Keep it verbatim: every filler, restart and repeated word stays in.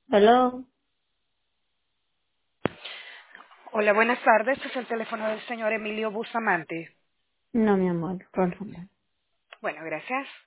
Hello. Hola, buenas tardes. Este es el teléfono del señor Emilio Bustamante. No, mi amor, por favor. Bueno, gracias.